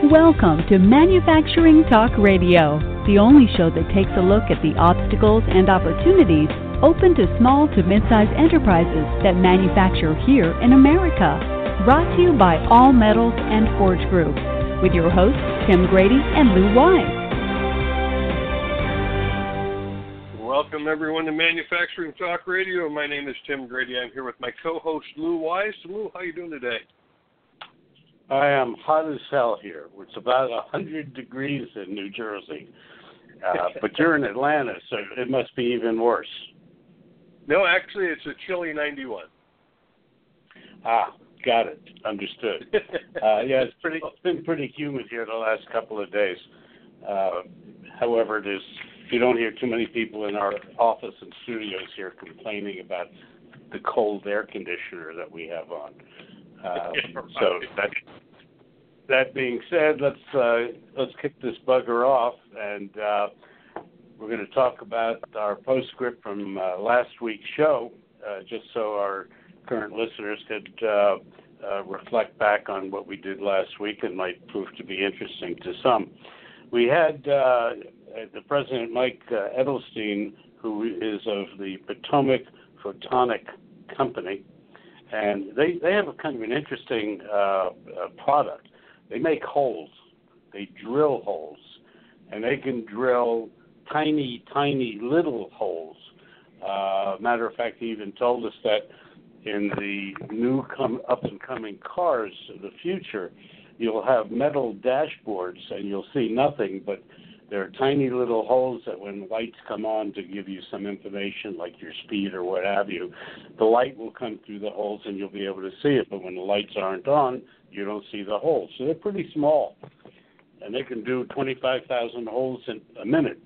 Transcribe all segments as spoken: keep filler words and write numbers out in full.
Welcome to Manufacturing Talk Radio, the only show that takes a look at the obstacles and opportunities open to small to mid-sized enterprises that manufacture here in America. Brought to you by All Metals and Forge Group, with your hosts Tim Grady and Lou Wise. Welcome everyone to Manufacturing Talk Radio. My name is Tim Grady. I'm here with my co-host Lou Wise. Lou, how are you doing today? I am hot as hell here. It's about one hundred degrees in New Jersey. Uh, but you're in Atlanta, so it must be even worse. No, actually, it's a chilly ninety-one. Ah, got it. Understood. uh, yeah, it's pretty. It's been pretty humid here the last couple of days. Uh, however, there's you don't hear too many people in our office and studios here complaining about the cold air conditioner that we have on. Uh, so that that being said, let's uh, let's kick this bugger off, and uh, we're going to talk about our postscript from uh, last week's show, uh, just so our current listeners could uh, uh, reflect back on what we did last week. It might prove to be interesting to some. We had uh, the President Mike uh, Edelstein, who is of the Potomac Photonic Company. And they, they have a kind of an interesting uh, uh, product. They make holes. They drill holes. And they can drill tiny, tiny little holes. Uh, matter of fact, he even told us that in the new come, up-and-coming cars of the future, you'll have metal dashboards and you'll see nothing, but there are tiny little holes that when lights come on to give you some information like your speed or what have you, the light will come through the holes and you'll be able to see it. But when the lights aren't on, you don't see the holes. So they're pretty small. And they can do twenty-five thousand holes in a minute.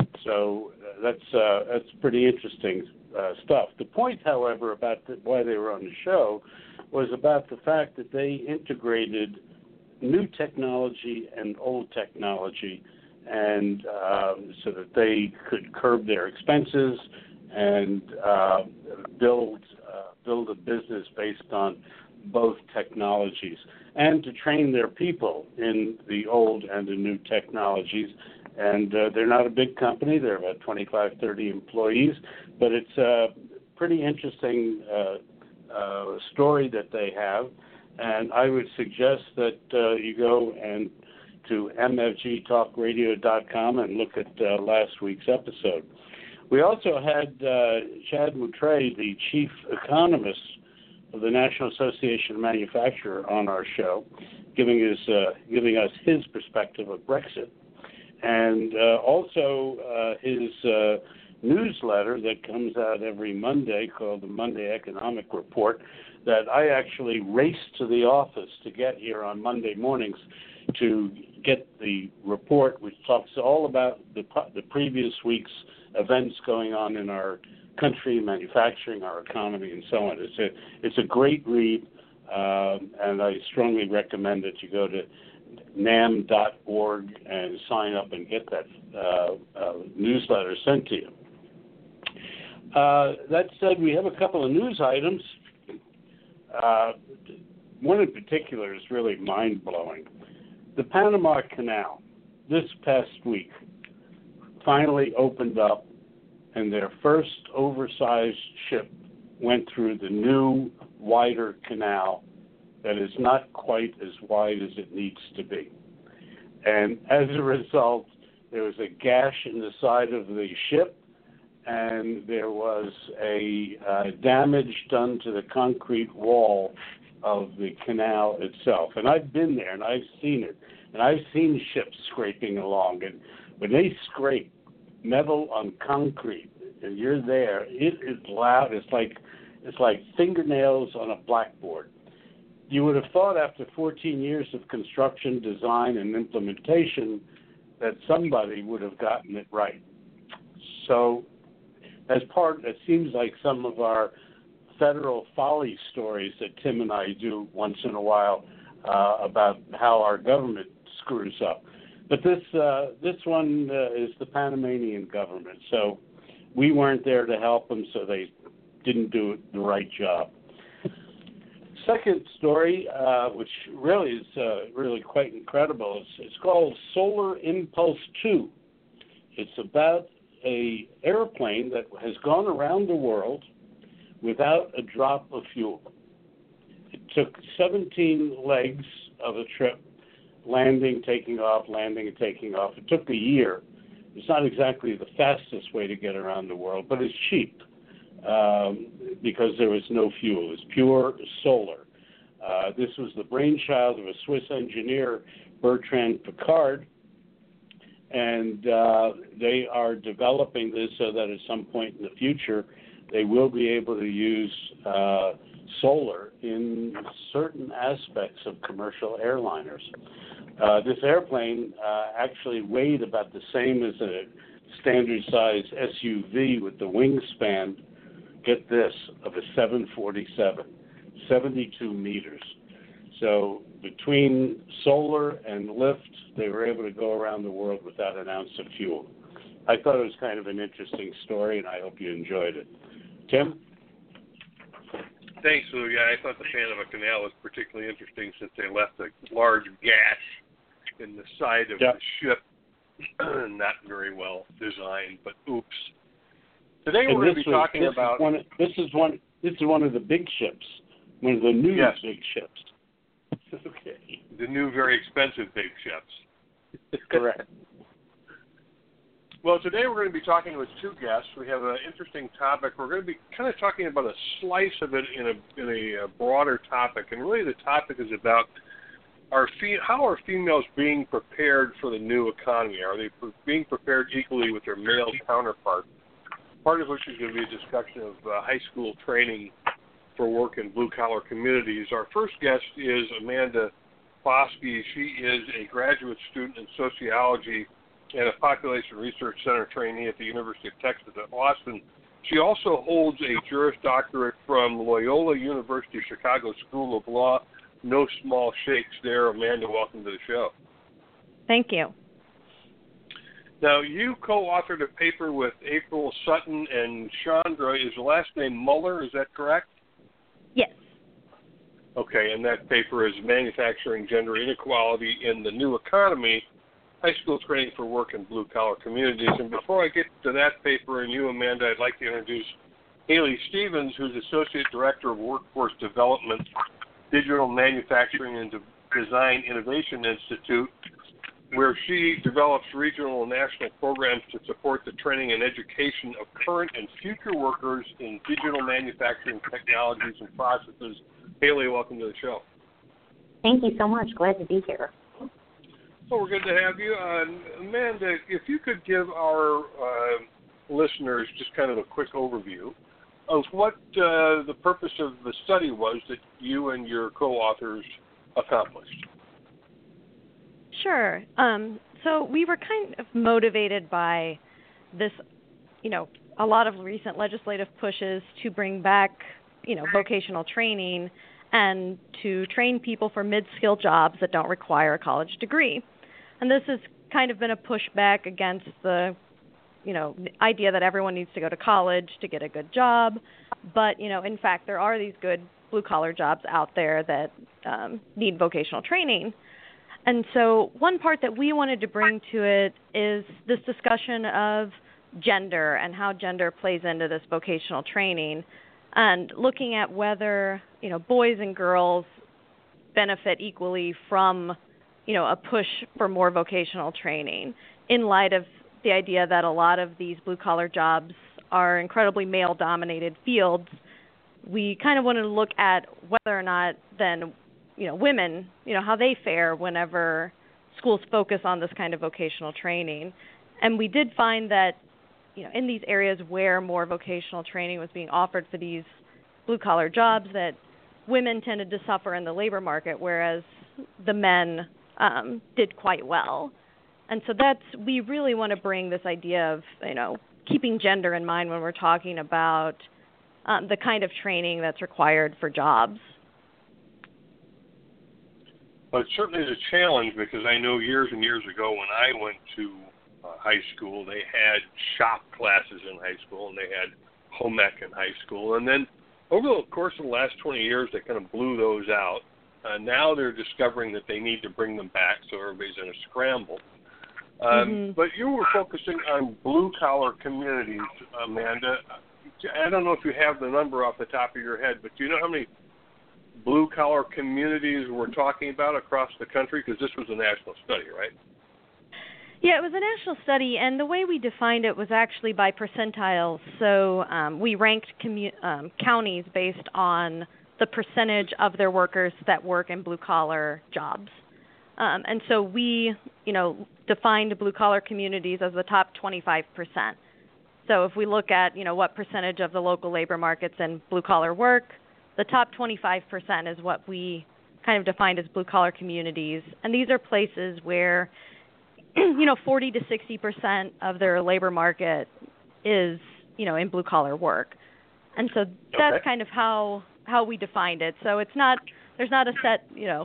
So uh, that's uh, that's pretty interesting uh, stuff. The point, however, about the, why they were on the show was about the fact that they integrated new technology and old technology, and uh, so that they could curb their expenses and uh, build uh, build a business based on both technologies, and to train their people in the old and the new technologies. And uh, they're not a big company; they're about twenty-five, thirty employees, but it's a pretty interesting uh, uh, story that they have. And I would suggest that uh, you go and to m f g talk radio dot com and look at uh, last week's episode. We also had uh, Chad Moutre, the chief economist of the National Association of Manufacturers, on our show, giving us uh, giving us his perspective of Brexit, and uh, also uh, his uh, newsletter that comes out every Monday called the Monday Economic Report, that I actually raced to the office to get here on Monday mornings to get the report, which talks all about the, the previous week's events going on in our country, manufacturing, our economy, and so on. It's a it's a great read, um, and I strongly recommend that you go to nam dot org and sign up and get that uh, uh, newsletter sent to you. Uh, that said, we have a couple of news items. Uh, one in particular is really mind-blowing. The Panama Canal, this past week, finally opened up, and their first oversized ship went through the new, wider canal that is not quite as wide as it needs to be. And as a result, there was a gash in the side of the ship, and there was a uh, damage done to the concrete wall of the canal itself. And I've been there, and I've seen it. And I've seen ships scraping along. And when they scrape metal on concrete, and you're there, it is loud. It's like it's like fingernails on a blackboard. You would have thought after fourteen years of construction, design, and implementation that somebody would have gotten it right. So as part, it seems like some of our federal folly stories that Tim and I do once in a while uh, about how our government screws up. But this uh, this one uh, is the Panamanian government. So we weren't there to help them, so they didn't do the right job. second story, uh, which really is uh, really quite incredible, it's, it's called Solar Impulse two. It's about a airplane that has gone around the world without a drop of fuel. It took seventeen legs of a trip, landing, taking off, landing, and taking off. It took a year. It's not exactly the fastest way to get around the world, but it's cheap um, because there was no fuel. It's pure solar. Uh, this was the brainchild of a Swiss engineer, Bertrand Piccard, and uh, they are developing this so that at some point in the future they will be able to use uh, solar in certain aspects of commercial airliners. Uh, this airplane uh, actually weighed about the same as a standard size S U V with the wingspan, get this, of a seven forty-seven, seventy-two meters. So between solar and lift, they were able to go around the world without an ounce of fuel. I thought it was kind of an interesting story, and I hope you enjoyed it. Tim? Thanks, Lou. Yeah, I thought the Panama Canal was particularly interesting since they left a large gash in the side of yep. the ship. Not very well designed, but oops. Today and we're going to be was, talking this about... Is one, this is one This is one of the big ships, one of the new yes. big ships. Okay. The new, very expensive big ships. Correct. Well, today we're going to be talking with two guests. We have an interesting topic. We're going to be kind of talking about a slice of it in a in a broader topic, and really the topic is about are fe- how are females being prepared for the new economy? Are they pre- being prepared equally with their male counterparts? Part of which is going to be a discussion of uh, high school training for work in blue-collar communities. Our first guest is Amanda Foskey. She is a graduate student in sociology and a Population Research Center trainee at the University of Texas at Austin. She also holds a Juris Doctorate from Loyola University Chicago School of Law. No small shakes there. Amanda, welcome to the show. Thank you. Now, you co-authored a paper with April Sutton and Chandra. Is the last name Muller? Is that correct? Yes. Okay, and that paper is Manufacturing Gender Inequality in the New Economy, High School Training for Work in Blue-Collar Communities. And before I get to that paper and you, Amanda, I'd like to introduce Haley Stevens, who's Associate Director of Workforce Development, Digital Manufacturing and Design Innovation Institute, where she develops regional and national programs to support the training and education of current and future workers in digital manufacturing technologies and processes. Haley, welcome to the show. Thank you so much. Glad to be here. Well, we're good to have you. Uh, Amanda, if you could give our uh, listeners just kind of a quick overview of what uh, the purpose of the study was that you and your co-authors accomplished. Sure. Um, so we were kind of motivated by this, you know, a lot of recent legislative pushes to bring back, you know, vocational training and to train people for mid-skill jobs that don't require a college degree. And this has kind of been a pushback against the, you know, idea that everyone needs to go to college to get a good job. But, you know, in fact, there are these good blue-collar jobs out there that um, need vocational training. And so one part that we wanted to bring to it is this discussion of gender and how gender plays into this vocational training and looking at whether, you know, boys and girls benefit equally from, you know, a push for more vocational training in light of the idea that a lot of these blue-collar jobs are incredibly male-dominated fields. We kind of wanted to look at whether or not then, you know, women, you know, how they fare whenever schools focus on this kind of vocational training. And we did find that, you know, in these areas where more vocational training was being offered for these blue-collar jobs, that women tended to suffer in the labor market, whereas the men um, did quite well. And so that's, we really want to bring this idea of, you know, keeping gender in mind when we're talking about um, the kind of training that's required for jobs. Well, it certainly is a challenge because I know years and years ago when I went to uh, high school, they had shop classes in high school and they had home ec in high school. And then over the course of the last twenty years, they kind of blew those out. Uh, now they're discovering that they need to bring them back, so everybody's in a scramble. Um, mm-hmm. But you were focusing on blue-collar communities, Amanda. I don't know if you have the number off the top of your head, but do you know how many blue-collar communities we're talking about across the country? Because this was a national study, right? Yeah, it was a national study, and the way we defined it was actually by percentiles. So um, we ranked commu- um, counties based on the percentage of their workers that work in blue-collar jobs. Um, and so we, you know, defined blue-collar communities as the top twenty-five percent. So if we look at, you know, what percentage of the local labor markets in blue-collar work, the top twenty-five percent is what we kind of defined as blue-collar communities. And these are places where, you know, forty to sixty percent of their labor market is, you know, in blue-collar work. And so that's okay. kind of how how we defined it. So it's not, there's not a set, you know,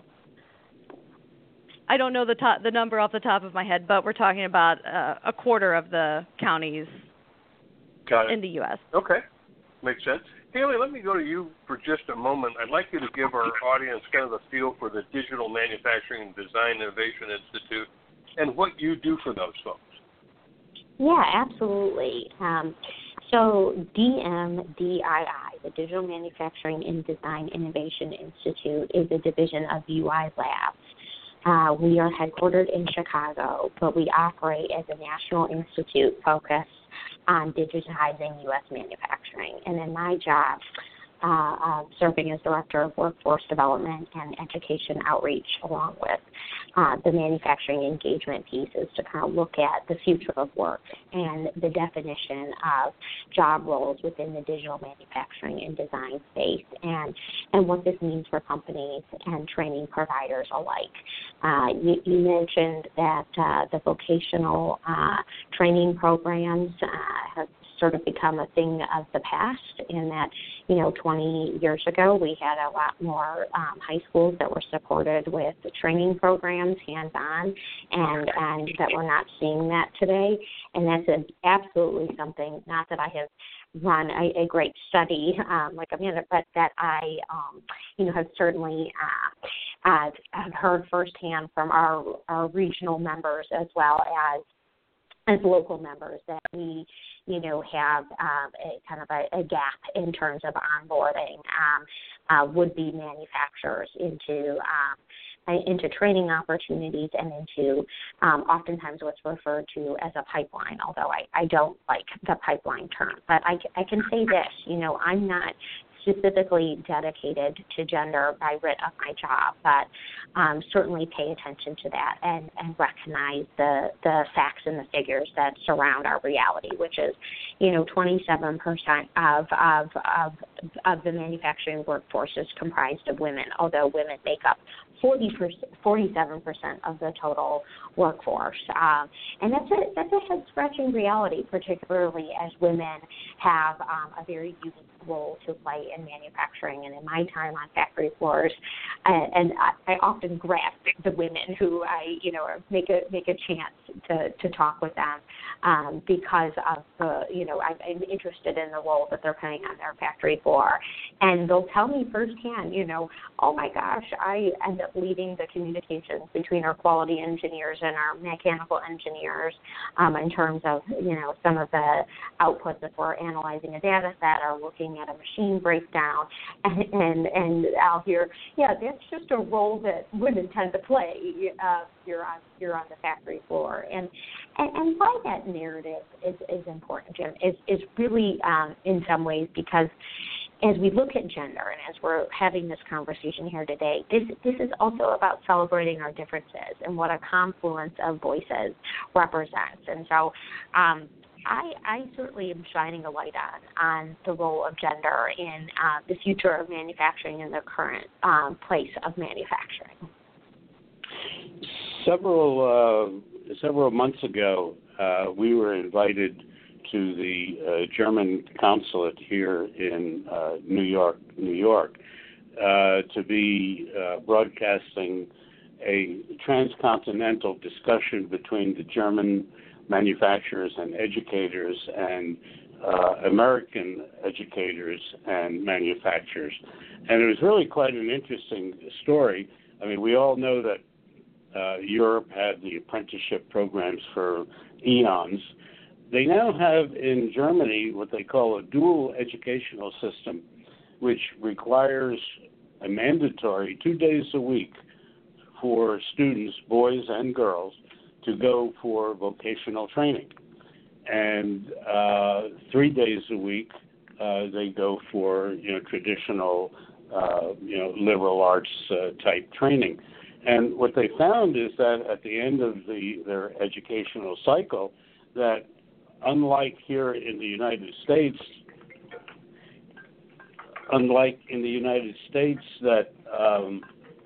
I don't know the top, the number off the top of my head, but we're talking about uh, a quarter of the counties Got it. in the U S Okay. Makes sense. Haley, let me go to you for just a moment. I'd like you to give our audience kind of a feel for the Digital Manufacturing and Design Innovation Institute and what you do for those folks. Yeah, absolutely. Um, so D M D I I, the Digital Manufacturing and Design Innovation Institute, is a division of U I Labs. Uh, we are headquartered in Chicago, but we operate as a national institute focused on digitizing U S manufacturing. And in my job, uh, uh, serving as Director of Workforce Development and Education Outreach, along with uh, the manufacturing engagement pieces, to kind of look at the future of work and the definition of job roles within the digital manufacturing and design space, and, and what this means for companies and training providers alike. Uh, you, you mentioned that uh, the vocational uh, training programs uh, have sort of become a thing of the past, in that, you know, twenty years ago we had a lot more um, high schools that were supported with training programs, hands-on, and, and that we're not seeing that today. And that's a, absolutely something, not that I have run a, a great study um, like Amanda, but that I, um, you know, have certainly uh, uh, have heard firsthand from our, our regional members as well as as local members, that we, you know, have um, a kind of a, a gap in terms of onboarding um, uh, would-be manufacturers into um, into training opportunities and into um, oftentimes what's referred to as a pipeline, although I, I don't like the pipeline term. But I, I can say this, you know, I'm not specifically dedicated to gender by writ of my job, but um, certainly pay attention to that and, and recognize the, the facts and the figures that surround our reality, which is, you know, twenty-seven percent of, of, of, of the manufacturing workforce is comprised of women, although women make up forty percent, forty-seven percent of the total workforce. Um, and that's a, that's a head-scratching reality, particularly as women have um, a very unique role to play in manufacturing. And in my time on factory floors, uh, and I, I often grab the women who I, you know, make a make a chance to, to talk with them um, because of the, you know, I'm, I'm interested in the role that they're playing on their factory floor. And they'll tell me firsthand, you know, oh my gosh, I end up leading the communications between our quality engineers and our mechanical engineers um, in terms of, you know, some of the outputs if we're analyzing a data set or looking at a machine breakdown, and, and and I'll hear, yeah, that's just a role that women tend to play. Uh, you're on you're on the factory floor, and and, and why that narrative is, is important, Jim, is is really um, in some ways because as we look at gender and as we're having this conversation here today, this this is also about celebrating our differences and what a confluence of voices represents, and so. Um, I, I certainly am shining a light on, on the role of gender in uh, the future of manufacturing and the current um, place of manufacturing. Several uh, several months ago, uh, we were invited to the uh, German consulate here in uh, New York, New York, uh, to be uh, broadcasting a transcontinental discussion between the German manufacturers and educators and uh, American educators and manufacturers. And it was really quite an interesting story. I mean, we all know that uh, Europe had the apprenticeship programs for eons. They now have in Germany what they call a dual educational system, which requires a mandatory two days a week for students, boys and girls, to go for vocational training. And uh, three days a week, uh, they go for, you know, traditional, uh, you know, liberal arts uh, type training. And what they found is that at the end of the their educational cycle, that unlike here in the United States, unlike in the United States, that um,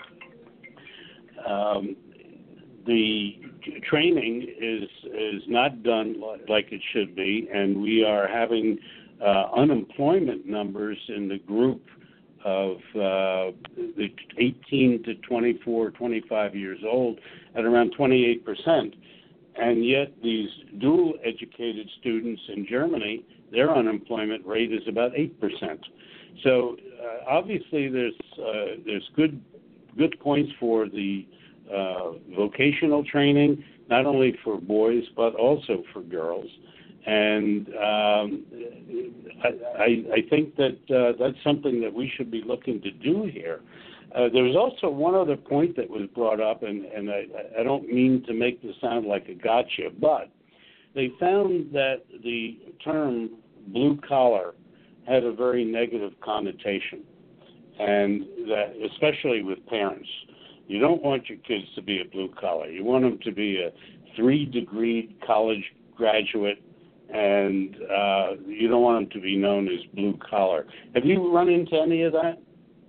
um, the training is is not done like it should be, and we are having uh, unemployment numbers in the group of uh, the eighteen to twenty-four, twenty-five years old at around twenty-eight percent. And yet these dual educated students in Germany, their unemployment rate is about eight percent. So uh, obviously there's uh, there's good good points for the uh, vocational training, not only for boys but also for girls. And um, I, I think that uh, that's something that we should be looking to do here. Uh, there was also one other point that was brought up, and, and I, I don't mean to make this sound like a gotcha, but they found that the term blue collar had a very negative connotation, and that especially with parents. You don't want your kids to be a blue collar. You want them to be a three-degree college graduate, and uh, you don't want them to be known as blue collar. Have you run into any of that?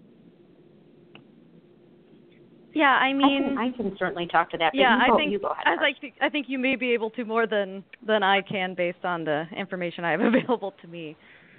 Yeah, I mean, I can, I can certainly talk to that. Yeah, you I go, think you go ahead I think I think you may be able to more than than I can based on the information I have available to me.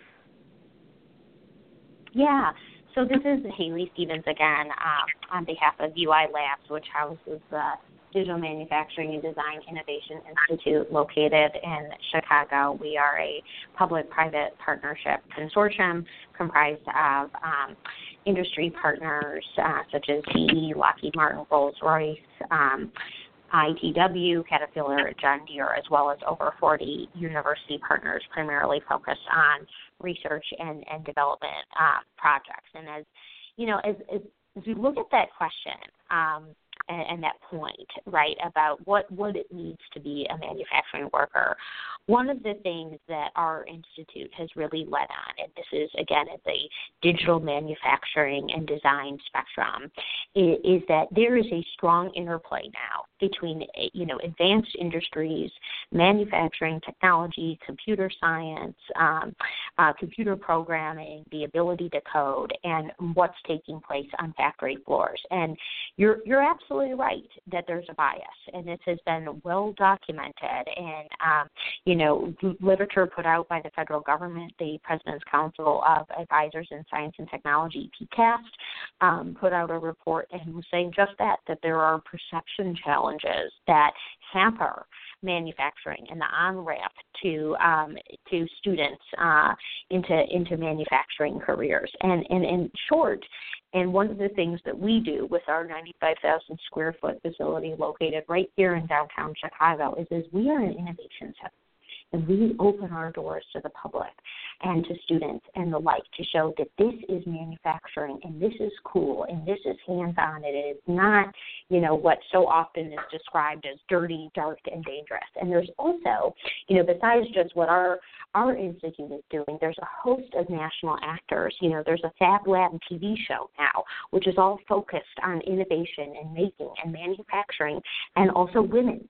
Yeah. So this is Haley Stevens again um, on behalf of U I Labs, which houses the Digital Manufacturing and Design Innovation Institute located in Chicago. We are a public-private partnership consortium comprised of um, industry partners uh, such as G E, Lockheed Martin, Rolls-Royce, um, I T W, Caterpillar, John Deere, as well as over forty university partners primarily focused on research and, and development uh, projects. And as you know, as, as, as we look at that question, um, And, and that point, right, about what, what it needs to be a manufacturing worker. One of the things that our institute has really led on, and this is, again, at the digital manufacturing and design spectrum, is, is that there is a strong interplay now between, you know, advanced industries, manufacturing, technology, computer science, um, uh, computer programming, the ability to code, and what's taking place on factory floors. And you're you're absolutely right that there's a bias, and this has been well documented in, um, you know, literature put out by the federal government. The President's Council of Advisors in Science and Technology, P C A S T, um, put out a report and was saying just that, that there are perception challenges that hamper manufacturing and the on-ramp to um, to students uh, into into manufacturing careers. And, and in short, and one of the things that we do with our ninety-five thousand square foot facility located right here in downtown Chicago is, is we are an innovation center. And we open our doors to the public and to students and the like to show that this is manufacturing and this is cool and this is hands-on. It is not, you know, what so often is described as dirty, dark, and dangerous. And there's also, you know, besides just what our our institute is doing, there's a host of national actors. You know, there's a Fab Lab T V show now, which is all focused on innovation and making and manufacturing and also women.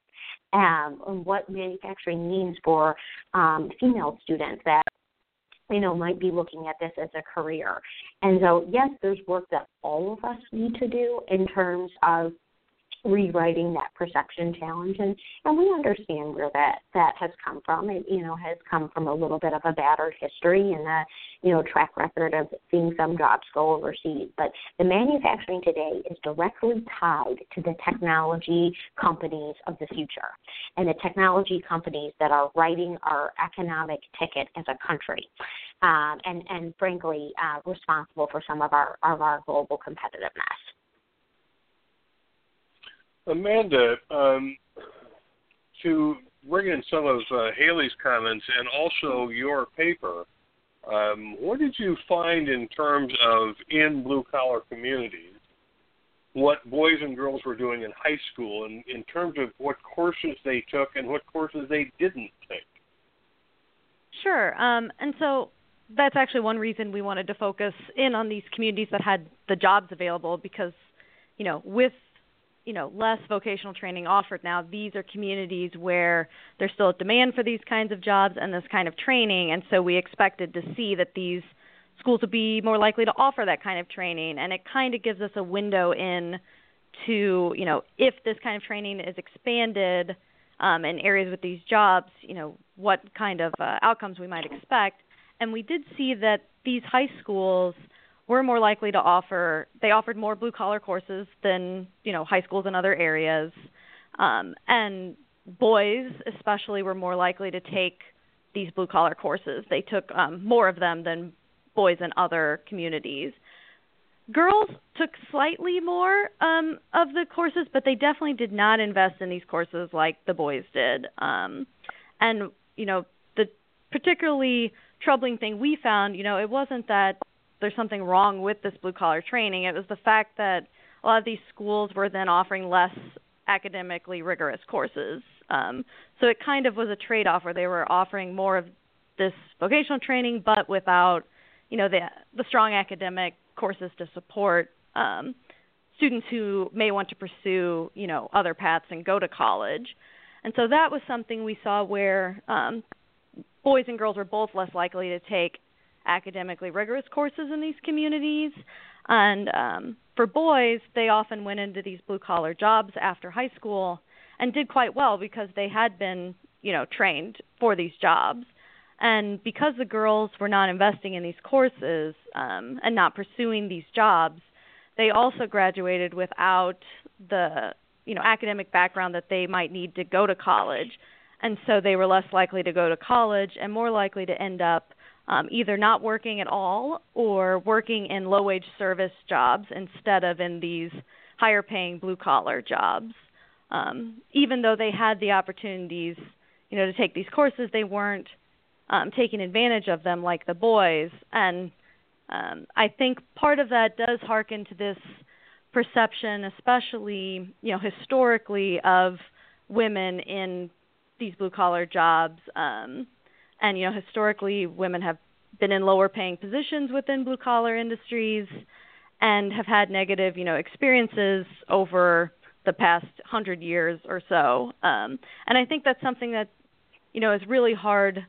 Um, and what manufacturing means for um, female students that, you know, might be looking at this as a career. And so, yes, there's work that all of us need to do in terms of rewriting that perception challenge, and, and we understand where that, that has come from. It, you know, has come from a little bit of a battered history and a, you know, track record of seeing some jobs go overseas. But the manufacturing today is directly tied to the technology companies of the future and the technology companies that are writing our economic ticket as a country, um, and, and frankly, uh, responsible for some of our, of our global competitiveness. Amanda, um, to bring in some of uh, Haley's comments and also your paper, um, what did you find in terms of in blue-collar communities, what boys and girls were doing in high school, and in terms of what courses they took and what courses they didn't take? Sure. Um, and so that's actually one reason we wanted to focus in on these communities that had the jobs available because, you know, with you know, less vocational training offered now, these are communities where there's still a demand for these kinds of jobs and this kind of training, and so we expected to see that these schools would be more likely to offer that kind of training, and it kind of gives us a window in to, you know, if this kind of training is expanded um, in areas with these jobs, you know, what kind of uh, outcomes we might expect. And we did see that these high schools were more likely to offer, they offered more blue-collar courses than, you know, high schools in other areas. Um, and boys especially were more likely to take these blue-collar courses. They took um, more of them than boys in other communities. Girls took slightly more um, of the courses, but they definitely did not invest in these courses like the boys did. Um, and, you know, the particularly troubling thing we found, you know, it wasn't that there's something wrong with this blue-collar training. It was the fact that a lot of these schools were then offering less academically rigorous courses. Um, so it kind of was a trade-off where they were offering more of this vocational training but without, you know, the, the strong academic courses to support um, students who may want to pursue, you know, other paths and go to college. And so that was something we saw where um, boys and girls were both less likely to take academically rigorous courses in these communities. And um, for boys, they often went into these blue-collar jobs after high school and did quite well because they had been, you know, trained for these jobs. And because the girls were not investing in these courses um, and not pursuing these jobs, they also graduated without the, you know, academic background that they might need to go to college. And so they were less likely to go to college and more likely to end up Um, either not working at all or working in low-wage service jobs instead of in these higher-paying blue-collar jobs. Um, even though they had the opportunities, you know, to take these courses, they weren't um, taking advantage of them like the boys. And um, I think part of that does harken to this perception, especially, you know, historically, of women in these blue-collar jobs. Um, And, you know, historically, women have been in lower-paying positions within blue-collar industries and have had negative, you know, experiences over the past hundred years or so. Um, and I think that's something that, you know, is really hard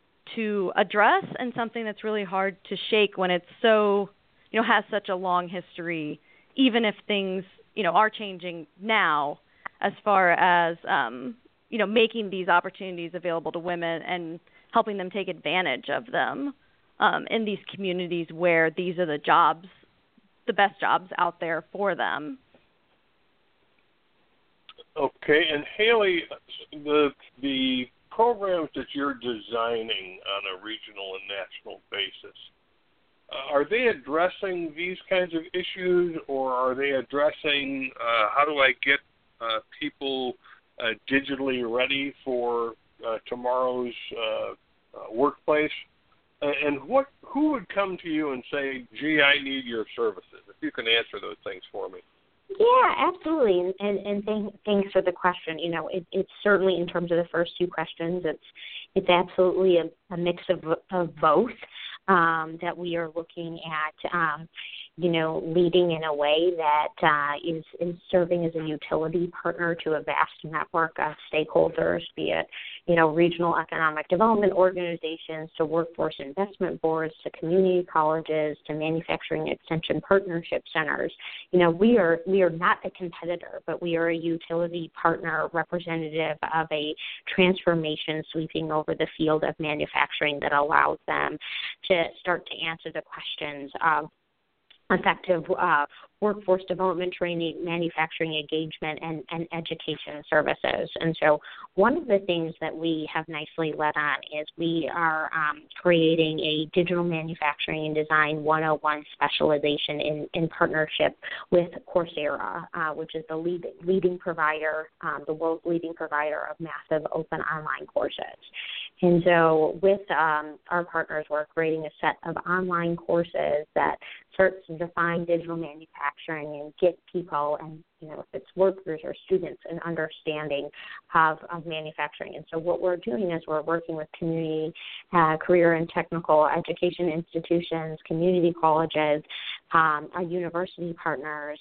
to address and something that's really hard to shake when it's so, you know, has such a long history, even if things, you know, are changing now as far as, um, you know, making these opportunities available to women and helping them take advantage of them um, in these communities where these are the jobs, the best jobs out there for them. Okay, and Haley, the the programs that you're designing on a regional and national basis, uh, are they addressing these kinds of issues, or are they addressing uh, how do I get uh, people uh, digitally ready for uh, tomorrow's uh, uh, workplace? And what who would come to you and say, gee, I need your services? If you can answer those things for me. Yeah, absolutely. And, and, and thank, thanks for the question. You know, it, it's certainly in terms of the first two questions, it's it's absolutely a, a mix of, of both um, that we are looking at. Um, you know, leading in a way that uh, is, is serving as a utility partner to a vast network of stakeholders, be it, you know, regional economic development organizations, to workforce investment boards, to community colleges, to manufacturing extension partnership centers. You know, we are we are not a competitor, but we are a utility partner representative of a transformation sweeping over the field of manufacturing that allows them to start to answer the questions of effective uh, workforce development training, manufacturing engagement, and, and education services. And so one of the things that we have nicely led on is we are um, creating a digital manufacturing and design one oh one specialization in, in partnership with Coursera, uh, which is the lead, leading provider, um, the world's leading provider of massive open online courses. And so with um, our partners, we're creating a set of online courses that starts to define digital manufacturing and get people, and you know, if it's workers or students, an understanding of, of manufacturing. And so what we're doing is we're working with community, uh, career and technical education institutions, community colleges, um, our university partners,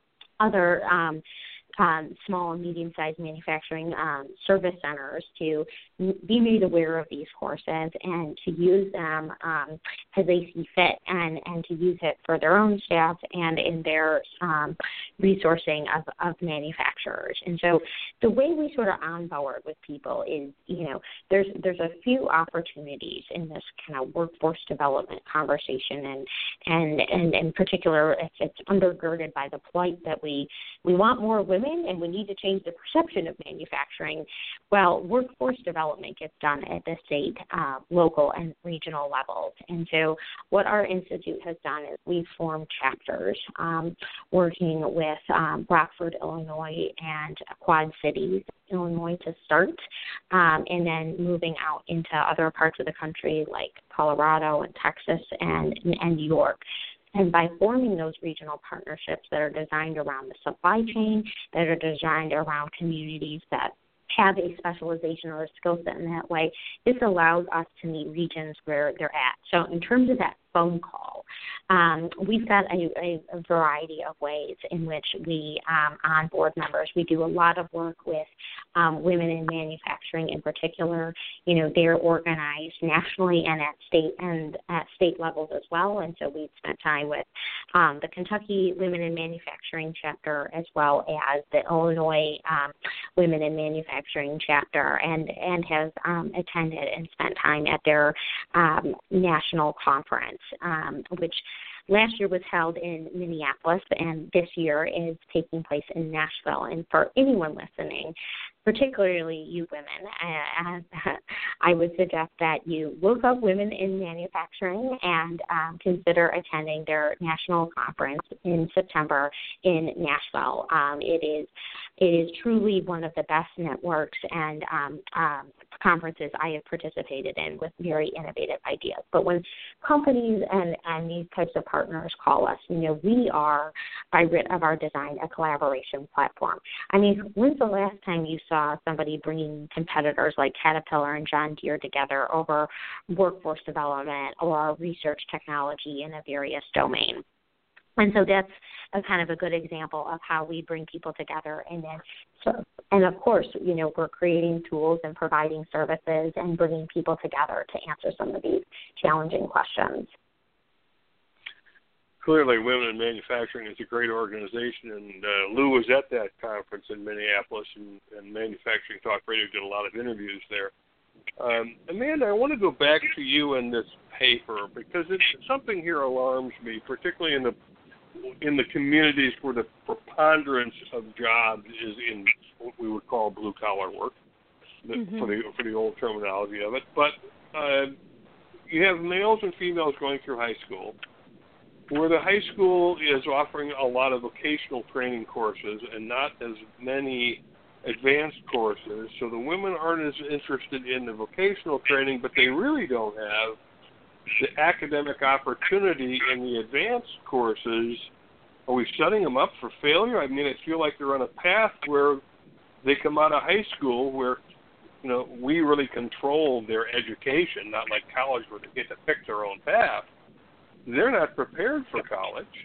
other um, Um, small and medium-sized manufacturing um, service centers to be made aware of these courses and to use them um, as they see fit, and, and to use it for their own staff and in their um, resourcing of, of manufacturers. And so the way we sort of onboard with people is, you know, there's there's a few opportunities in this kind of workforce development conversation, and and, and in particular if it's undergirded by the plight that we, we want more women and we need to change the perception of manufacturing. Well, workforce development gets done at the state, uh, local, and regional levels. And so what our institute has done is we've formed chapters um, working with um, Rockford, Illinois, and Quad Cities, Illinois to start, um, and then moving out into other parts of the country like Colorado and Texas and, and New York. And by forming those regional partnerships that are designed around the supply chain, that are designed around communities that have a specialization or a skill set in that way, this allows us to meet regions where they're at. So in terms of that phone call, um, we've got a, a, a variety of ways in which we um, onboard members. We do a lot of work with um, women in manufacturing in particular. You know, they're organized nationally and at state and at state levels as well. And so we've spent time with um, the Kentucky Women in Manufacturing chapter as well as the Illinois um, Women in Manufacturing chapter, and and have um, attended and spent time at their um, national conference, um, which last year was held in Minneapolis, and this year is taking place in Nashville. And for anyone listening, particularly you women, uh, I would suggest that you look up Women in Manufacturing and um, consider attending their national conference in September in Nashville. Um, it is it is truly one of the best networks and um, um, conferences I have participated in with very innovative ideas. But when companies and, and these types of partners call us, you know, we are, by writ of our design, a collaboration platform. I mean, when's the last time you saw somebody bringing competitors like Caterpillar and John Deere together over workforce development or research technology in a various domain? And so that's a kind of a good example of how we bring people together. And then, so, and of course, you know, we're creating tools and providing services and bringing people together to answer some of these challenging questions. Clearly, Women in Manufacturing is a great organization, and uh, Lou was at that conference in Minneapolis, and, and Manufacturing Talk Radio did a lot of interviews there. Um, Amanda, I want to go back to you in this paper, because it's, something here alarms me, particularly in the in the communities where the preponderance of jobs is in what we would call blue-collar work, mm-hmm. for the for the old terminology of it. But uh, you have males and females going through high school, where the high school is offering a lot of vocational training courses and not as many advanced courses. So the women aren't as interested in the vocational training, but they really don't have the academic opportunity in the advanced courses. Are we setting them up for failure? I mean, I feel like they're on a path where they come out of high school where, you know, we really control their education, not like college where they get to pick their own path. They're not prepared for college.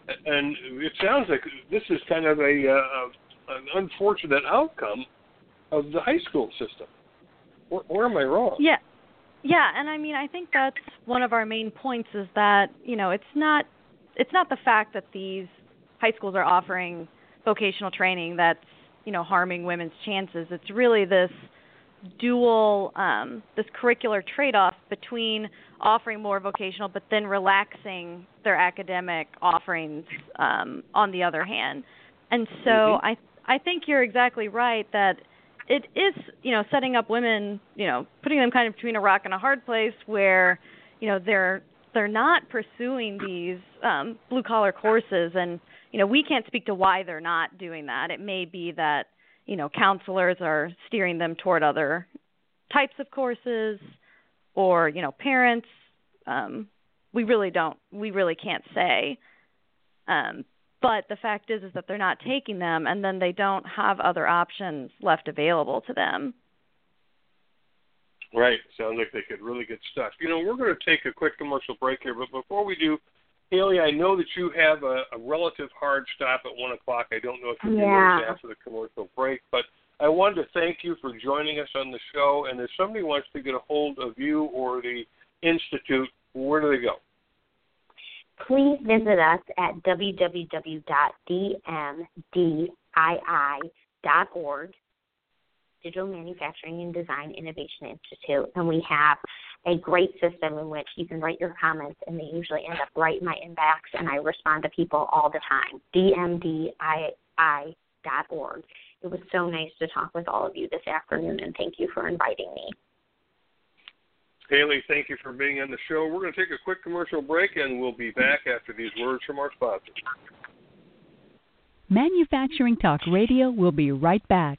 And it sounds like this is kind of a uh, an unfortunate outcome of the high school system. Or, or am I wrong? Yeah. Yeah, and I mean, I think that's one of our main points is that, you know, it's not it's not the fact that these high schools are offering vocational training that's, you know, harming women's chances. It's really this dual, um, this curricular trade-off between offering more vocational but then relaxing their academic offerings um, on the other hand. And so mm-hmm. I I think you're exactly right that it is, you know, setting up women, you know, putting them kind of between a rock and a hard place where, you know, they're they're not pursuing these um, blue collar courses, and you know, we can't speak to why they're not doing that. It may be that, you know, counselors are steering them toward other types of courses, or you know, parents. Um, we really don't. We really can't say. Um, But the fact is, is that they're not taking them, and then they don't have other options left available to them. Right. Sounds like they could really get stuck. You know, we're going to take a quick commercial break here, but before we do, Haley, I know that you have a, a relative hard stop at one o'clock. I don't know if you'll be yeah. with us after the commercial break, but I wanted to thank you for joining us on the show. And if somebody wants to get a hold of you or the Institute, where do they go? Please visit us at w w w dot d m d i i dot org, Digital Manufacturing and Design Innovation Institute, and we have a great system in which you can write your comments, and they usually end up right in my inbox, and I respond to people all the time, d m d i i dot org. It was so nice to talk with all of you this afternoon, and thank you for inviting me. Haley, thank you for being on the show. We're going to take a quick commercial break, and we'll be back after these words from our sponsors. Manufacturing Talk Radio will be right back.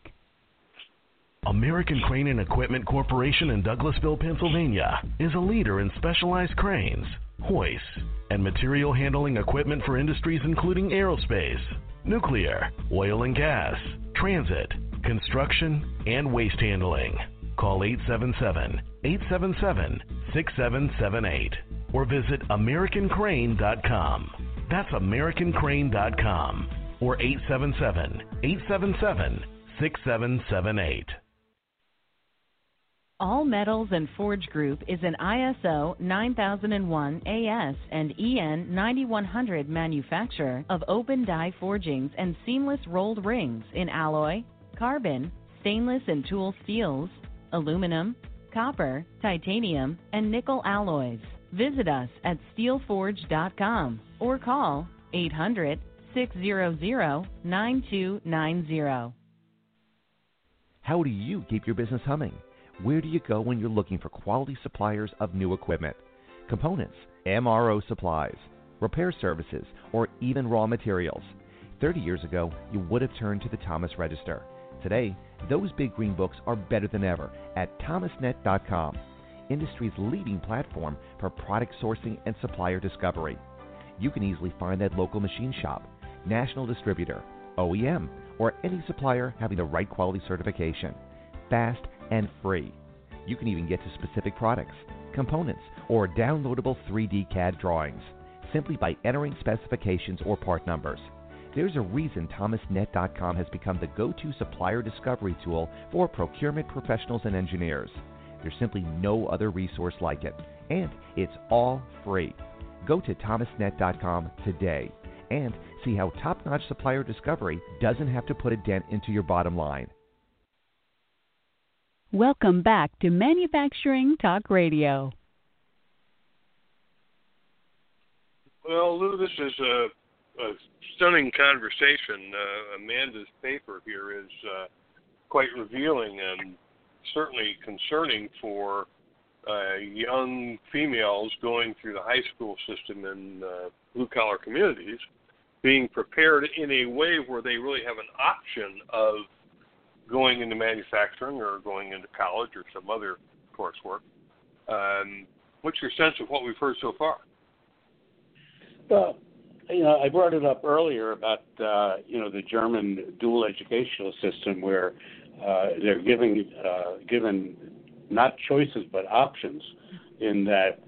American Crane and Equipment Corporation in Douglasville, Pennsylvania is a leader in specialized cranes, hoists, and material handling equipment for industries including aerospace, nuclear, oil and gas, transit, construction, and waste handling. Call eight seven seven, eight seven seven, six seven seven eight or visit american crane dot com. That's american crane dot com or eight seven seven, eight seven seven, six seven seven eight. All Metals and Forge Group is an I S O nine thousand one A S and E N ninety-one hundred manufacturer of open die forgings and seamless rolled rings in alloy, carbon, stainless and tool steels, aluminum, copper, titanium, and nickel alloys. Visit us at steel forge dot com or call eight hundred, six hundred, nine two nine zero. How do you keep your business humming? Where do you go when you're looking for quality suppliers of new equipment, components, M R O supplies, repair services, or even raw materials? thirty years ago, you would have turned to the Thomas Register. Today, those big green books are better than ever at thomas net dot com, industry's leading platform for product sourcing and supplier discovery. You can easily find that local machine shop, national distributor, O E M, or any supplier having the right quality certification. Fast and free. You can even get to specific products, components, or downloadable three D C A D drawings simply by entering specifications or part numbers. There's a reason thomas net dot com has become the go-to supplier discovery tool for procurement professionals and engineers. There's simply no other resource like it, and it's all free. Go to thomas net dot com today and see how top-notch supplier discovery doesn't have to put a dent into your bottom line. Welcome back to Manufacturing Talk Radio. Well, Lou, this is a, a stunning conversation. Uh, Amanda's paper here is uh, quite revealing and certainly concerning for uh, young females going through the high school system in uh, blue-collar communities, being prepared in a way where they really have an option of going into manufacturing or going into college or some other coursework. Um, what's your sense of what we've heard so far? Well, you know, I brought it up earlier about, uh, you know, the German dual educational system where uh, they're giving uh, given not choices but options in that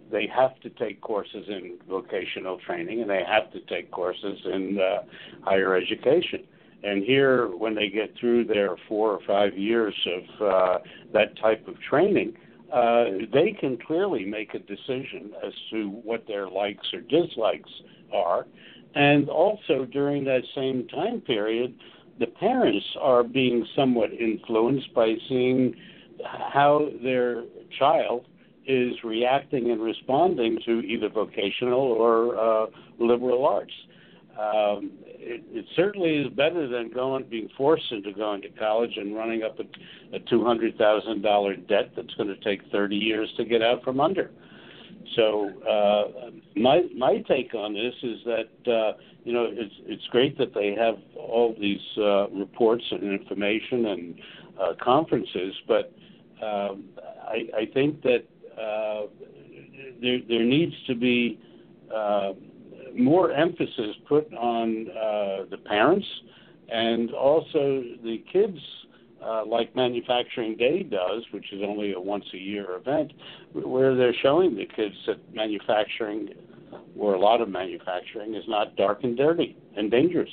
they have to take courses in vocational training, and they have to take courses in uh, higher education. And here, when they get through their four or five years of uh, that type of training, uh, they can clearly make a decision as to what their likes or dislikes are. And also, during that same time period, the parents are being somewhat influenced by seeing how their child is reacting and responding to either vocational or uh, liberal arts. Um, it, it certainly is better than going, being forced into going to college and running up a, a two hundred thousand dollars debt that's going to take thirty years to get out from under. So uh, my my take on this is that uh, you know it's it's great that they have all these uh, reports and information and uh, conferences, but um, I, I think that uh, there there needs to be uh, more emphasis put on uh, the parents and also the kids, uh, like Manufacturing Day does, which is only a once-a-year event, where they're showing the kids that manufacturing, or a lot of manufacturing, is not dark and dirty and dangerous.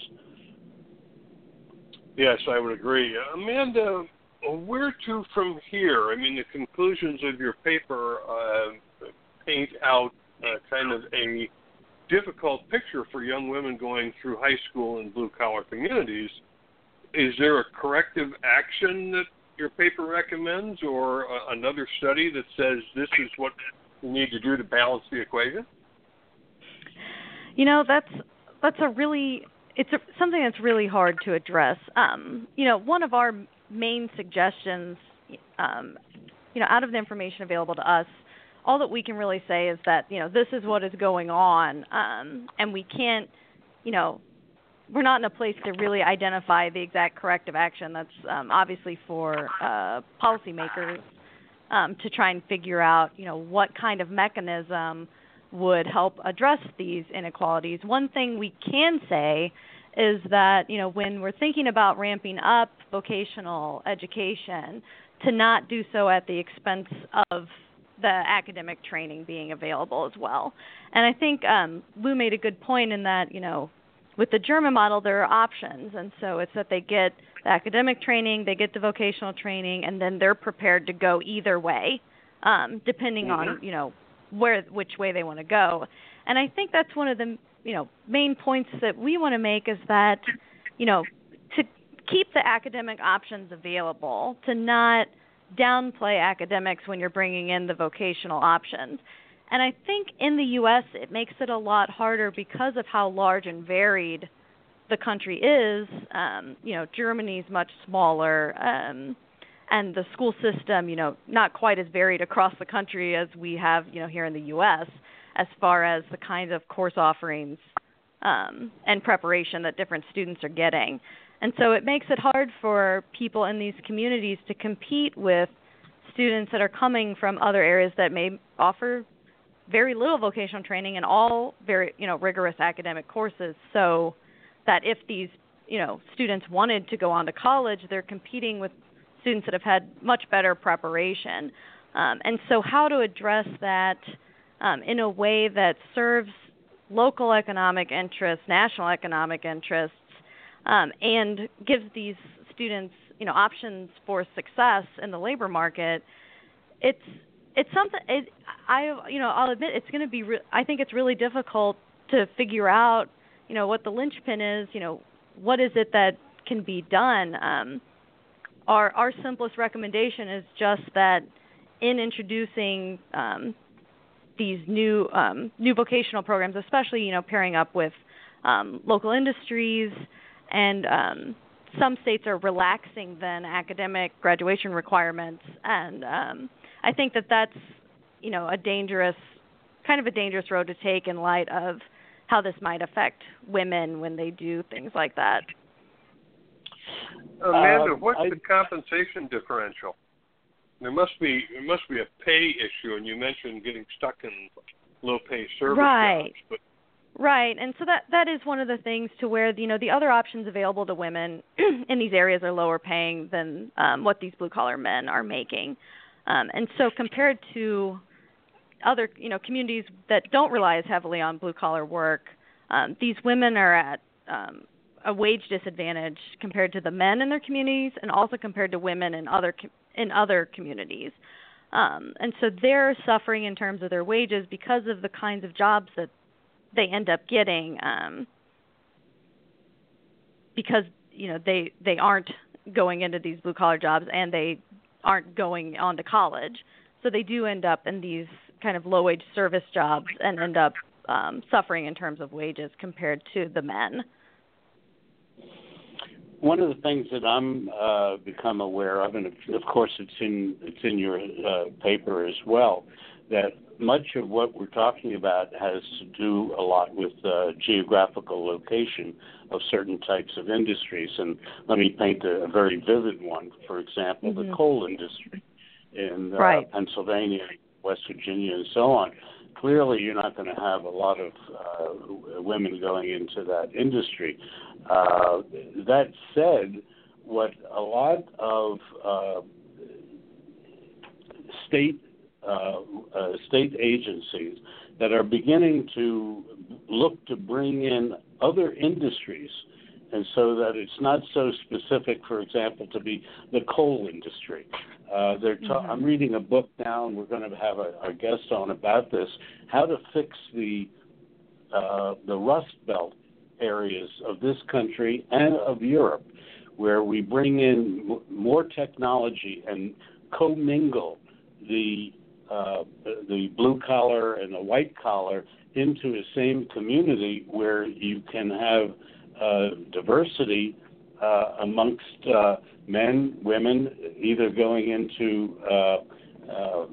Yes, I would agree. Amanda, where to from here? I mean, the conclusions of your paper uh, paint out uh, kind of a difficult picture for young women going through high school in blue-collar communities. Is there a corrective action that your paper recommends, or a, another study that says this is what we need to do to balance the equation? You know, that's that's a really it's a, something that's really hard to address. Um, you know, one of our main suggestions, um, you know, out of the information available to us, all that we can really say is that, you know, this is what is going on, um, and we can't, you know, we're not in a place to really identify the exact corrective action. That's um, obviously for uh, policymakers um, to try and figure out, you know, what kind of mechanism would help address these inequalities. One thing we can say is that, you know, when we're thinking about ramping up vocational education, to not do so at the expense of the academic training being available as well. And I think um, Lou made a good point in that, you know, with the German model, there are options. And so it's that they get the academic training, they get the vocational training, and then they're prepared to go either way, um, depending mm-hmm. on, you know, where which way they want to go. And I think that's one of the, you know, main points that we want to make is that, you know, to keep the academic options available, to not downplay academics when you're bringing in the vocational options. And I think in the U S it makes it a lot harder because of how large and varied the country is. Um, you know, Germany's much smaller, um, and the school system, you know, not quite as varied across the country as we have, you know, here in the U S as far as the kinds of course offerings um, and preparation that different students are getting. And so it makes it hard for people in these communities to compete with students that are coming from other areas that may offer very little vocational training and all very, you know, rigorous academic courses, so that if these, you know, students wanted to go on to college, they're competing with students that have had much better preparation. Um, and so how to address that um, in a way that serves local economic interests, national economic interests, um, and gives these students, you know, options for success in the labor market, it's It's something. It, I, you know, I'll admit it's going to be. Re- I think it's really difficult to figure out, you know, what the linchpin is. You know, what is it that can be done? Um, our our simplest recommendation is just that in introducing um, these new um, new vocational programs, especially, you know, pairing up with um, local industries, and um, some states are relaxing then academic graduation requirements, and um, I think that that's, you know, a dangerous, kind of a dangerous road to take in light of how this might affect women when they do things like that. Amanda, uh, what's I, the compensation differential? There must be there must be a pay issue, and you mentioned getting stuck in low-pay service right. jobs. But Right, and so that that is one of the things to where, you know, the other options available to women in these areas are lower paying than um, what these blue-collar men are making. Um, and so compared to other, you know, communities that don't rely as heavily on blue-collar work, um, these women are at um, a wage disadvantage compared to the men in their communities, and also compared to women in other in other communities. Um, and so they're suffering in terms of their wages because of the kinds of jobs that they end up getting, um, because you know they they aren't going into these blue collar jobs, and they aren't going on to college, so they do end up in these kind of low wage service jobs and end up um, suffering in terms of wages compared to the men. One of the things that I'm uh, become aware of, and of course it's in it's in your uh, paper as well, that much of what we're talking about has to do a lot with uh, geographical location of certain types of industries. And let me paint a, a very vivid one. For example, mm-hmm. the coal industry in uh, right. Pennsylvania, West Virginia, and so on. Clearly, you're not going to have a lot of uh, women going into that industry. Uh, that said, what a lot of uh, state uh, uh, state agencies that are beginning to look to bring in other industries, and so that it's not so specific, for example, to be the coal industry. Uh, they're ta- mm-hmm. I'm reading a book now, and we're going to have a, our guest on about this, how to fix the uh, the Rust Belt areas of this country and of Europe, where we bring in m- more technology and commingle the uh, the blue collar and the white collar into the same community, where you can have uh, diversity uh, amongst uh, men, women, either going into uh, uh,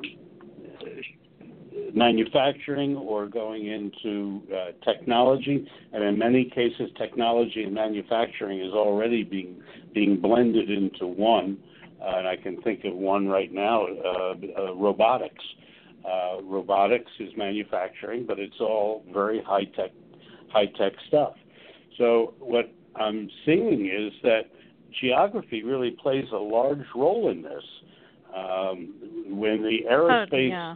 manufacturing or going into uh, technology, and in many cases, technology and manufacturing is already being being blended into one. Uh, and I can think of one right now, uh, uh, robotics. Uh, robotics is manufacturing, but it's all very high tech, high tech stuff. So what I'm seeing is that geography really plays a large role in this. Um, when the aerospace, oh, yeah.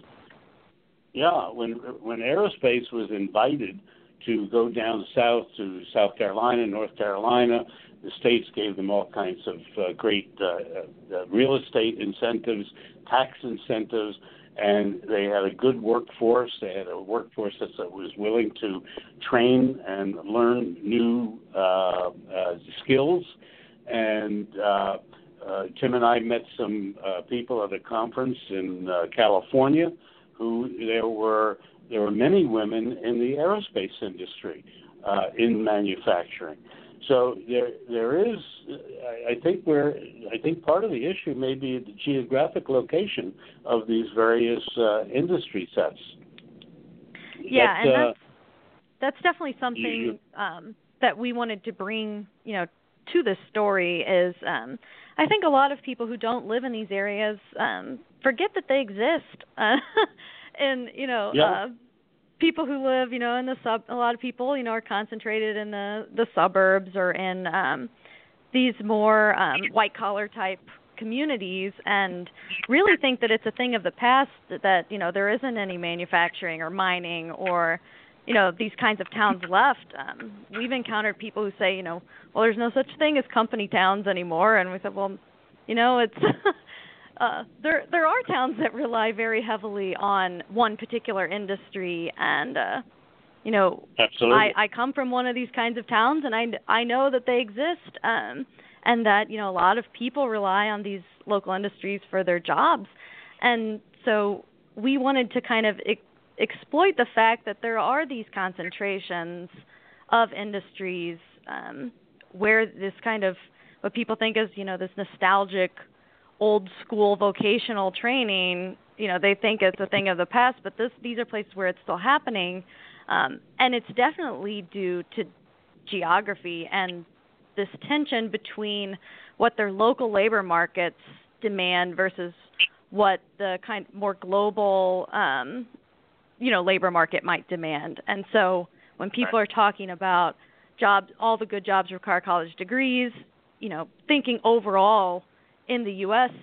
yeah, when when aerospace was invited to go down south to South Carolina, North Carolina, the states gave them all kinds of uh, great uh, uh, real estate incentives, tax incentives, and they had a good workforce. They had a workforce that was willing to train and learn new uh, uh, skills. And uh, uh, Tim and I met some uh, people at a conference in uh, California who there were there were many women in the aerospace industry, uh, in manufacturing. So there there is, I think where I think part of the issue may be the geographic location of these various uh, industry sets. Yeah, that, and uh, that's that's definitely something you, um, that we wanted to bring, you know, to this story. Is um, I think a lot of people who don't live in these areas um, forget that they exist, uh, and you know. yeah. Uh, People who live, you know, in the sub, a lot of people, you know, are concentrated in the, the suburbs or in um, these more um, white-collar type communities, and really think that it's a thing of the past, that, you know, there isn't any manufacturing or mining or, you know, these kinds of towns left. Um, we've encountered people who say, you know, well, there's no such thing as company towns anymore, and we said, well, you know, it's... Uh, there there are towns that rely very heavily on one particular industry, and uh, you know, Absolutely. I, I come from one of these kinds of towns, and I, I know that they exist, um, and that, you know, a lot of people rely on these local industries for their jobs, and so we wanted to kind of ex- exploit the fact that there are these concentrations of industries um, where this kind of what people think is, you know, this nostalgic old school vocational training, you know, they think it's a thing of the past, but this these are places where it's still happening. Um, and it's definitely due to geography and this tension between what their local labor markets demand versus what the kind of more global, um, you know, labor market might demand. And so when people are talking about jobs, all the good jobs require college degrees, you know, thinking overall in the U S,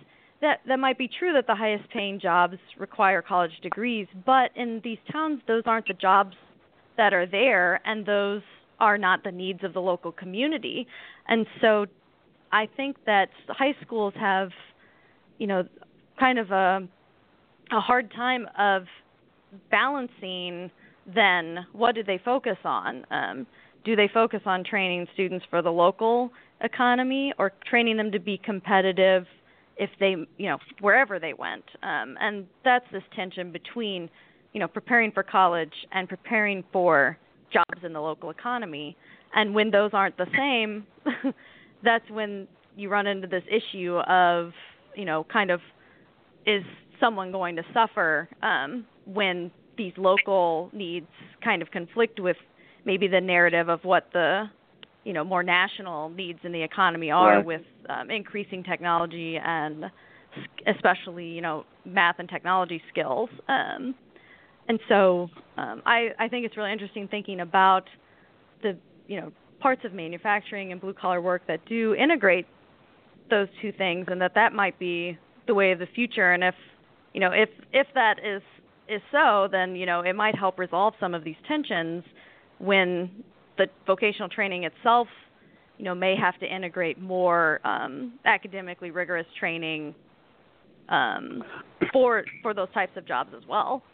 that that might be true that the highest paying jobs require college degrees, but in these towns, those aren't the jobs that are there, and those are not the needs of the local community. And so I think that high schools have, you know, kind of a a hard time of balancing then what do they focus on? Um, do they focus on training students for the local economy or training them to be competitive if they, you know, wherever they went? Um, and that's this tension between, you know, preparing for college and preparing for jobs in the local economy. And when those aren't the same, that's when you run into this issue of, you know, kind of, is someone going to suffer um, when these local needs kind of conflict with maybe the narrative of what the, you know, more national needs in the economy are, right. with um, increasing technology and especially, you know, math and technology skills. Um, and so um, I, I think it's really interesting thinking about the, you know, parts of manufacturing and blue-collar work that do integrate those two things, and that that might be the way of the future. And if, you know, if if that is is so, then, you know, it might help resolve some of these tensions when the vocational training itself, you know, may have to integrate more um, academically rigorous training um, for for those types of jobs as well.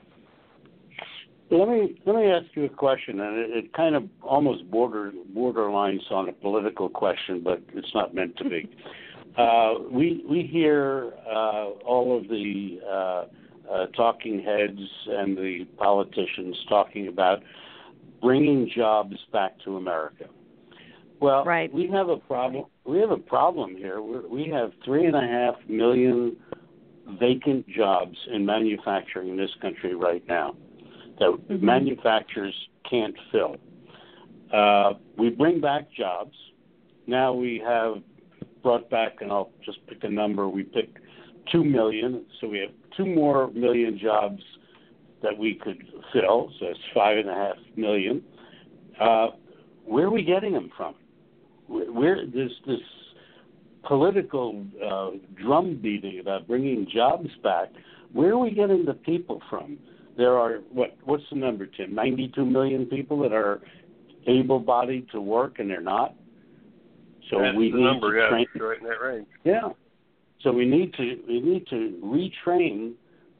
Let me let me ask you a question, and it, it kind of almost border borderlines on a political question, but it's not meant to be. uh, we we hear uh, all of the uh, uh, talking heads and the politicians talking about bringing jobs back to America. Well, right. we have a problem. We have a problem here. We're, we have three and a half million vacant jobs in manufacturing in this country right now that mm-hmm. manufacturers can't fill. Uh, we bring back jobs. Now we have brought back, and I'll just pick a number. We picked two million, so we have two more million jobs that we could fill. So that's five and a half million. Uh, where are we getting them from? Where, where this this political uh, drum beating about bringing jobs back? Where are we getting the people from? There are what? What's the number, Tim? ninety-two million people that are able-bodied to work, and they're not. So That's we the need number, to yeah, train. right in that range. Yeah. So we need to we need to retrain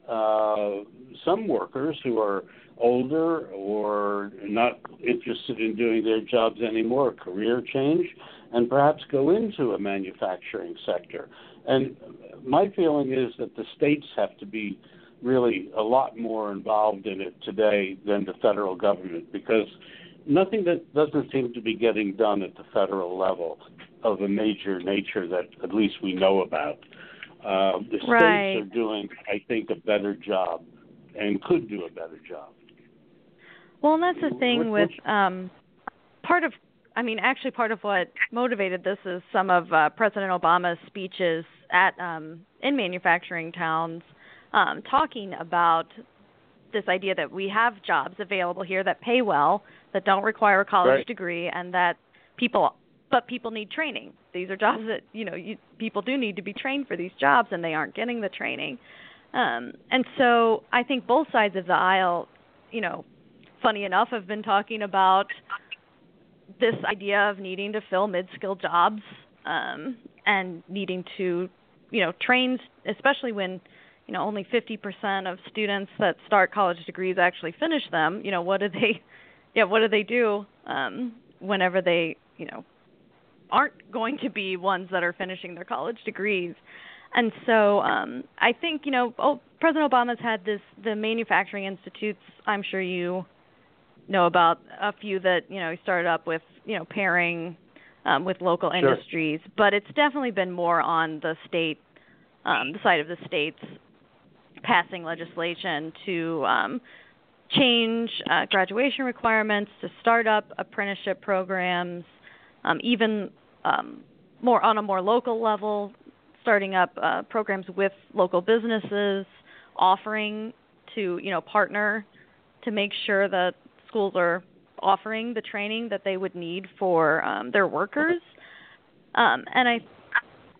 uh, some workers who are older or not interested in doing their jobs anymore, career change, and perhaps go into a manufacturing sector. And my feeling is that the states have to be really a lot more involved in it today than the federal government, because nothing that doesn't seem to be getting done at the federal level of a major nature that at least we know about. Uh, the states right. are doing, I think, a better job and could do a better job. Well, and that's the thing what, with um, part of, I mean, actually part of what motivated this is some of uh, President Obama's speeches at um, in manufacturing towns, um, talking about this idea that we have jobs available here that pay well, that don't require a college right. degree, and that people, but people need training. These are jobs that, you know, you, people do need to be trained for these jobs, and they aren't getting the training. Um, and so I think both sides of the aisle, you know, funny enough, have been talking about this idea of needing to fill mid-skill jobs um, and needing to, you know, train, especially when, you know, only fifty percent of students that start college degrees actually finish them. You know, what do they, yeah, what do they do um, whenever they, you know, aren't going to be ones that are finishing their college degrees? And so um, I think, you know, oh, President Obama's had this, the manufacturing institutes, I'm sure you know about a few that, you know, he started up with, you know, pairing um, with local Sure. industries. But it's definitely been more on the state, um, the side of the states passing legislation to um, change uh, graduation requirements, to start up apprenticeship programs, um, even um, more on a more local level, starting up uh, programs with local businesses, offering to, you know, partner to make sure that schools are offering the training that they would need for um, their workers. Um, and I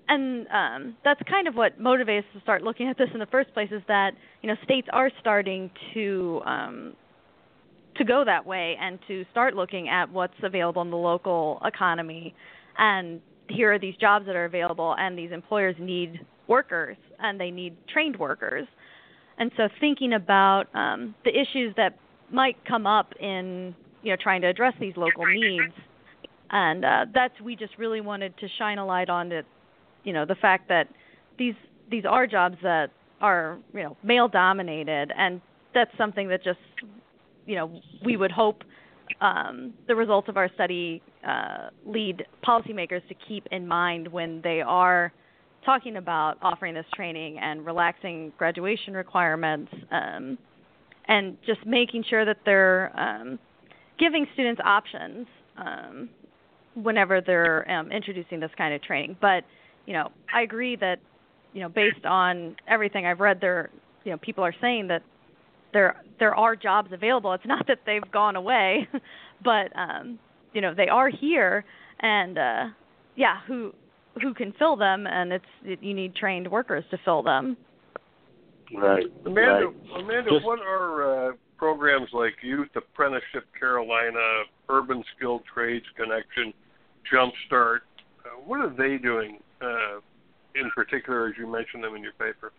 and um, that's kind of what motivates us to start looking at this in the first place, is that, you know, states are starting to um, to go that way and to start looking at what's available in the local economy. And here are these jobs that are available, and these employers need workers, and they need trained workers. And so thinking about um, the issues that might come up in, you know, trying to address these local needs, and uh, that's, we just really wanted to shine a light on it, you know, the fact that these these are jobs that are, you know, male dominated, and that's something that just, you know, we would hope um, the results of our study uh, lead policymakers to keep in mind when they are talking about offering this training and relaxing graduation requirements, um, and just making sure that they're um, giving students options um, whenever they're um, introducing this kind of training. But, you know, I agree that, you know, based on everything I've read, there, you know, people are saying that there there are jobs available. It's not that they've gone away, but um, you know, they are here, and uh, yeah, who who can fill them, and it's it, you need trained workers to fill them. Right. Amanda, right. Amanda, Just, what are uh, programs like Youth Apprenticeship Carolina, Urban Skilled Trades Connection, Jumpstart? Uh, what are they doing uh, in particular, as you mentioned them in your paper?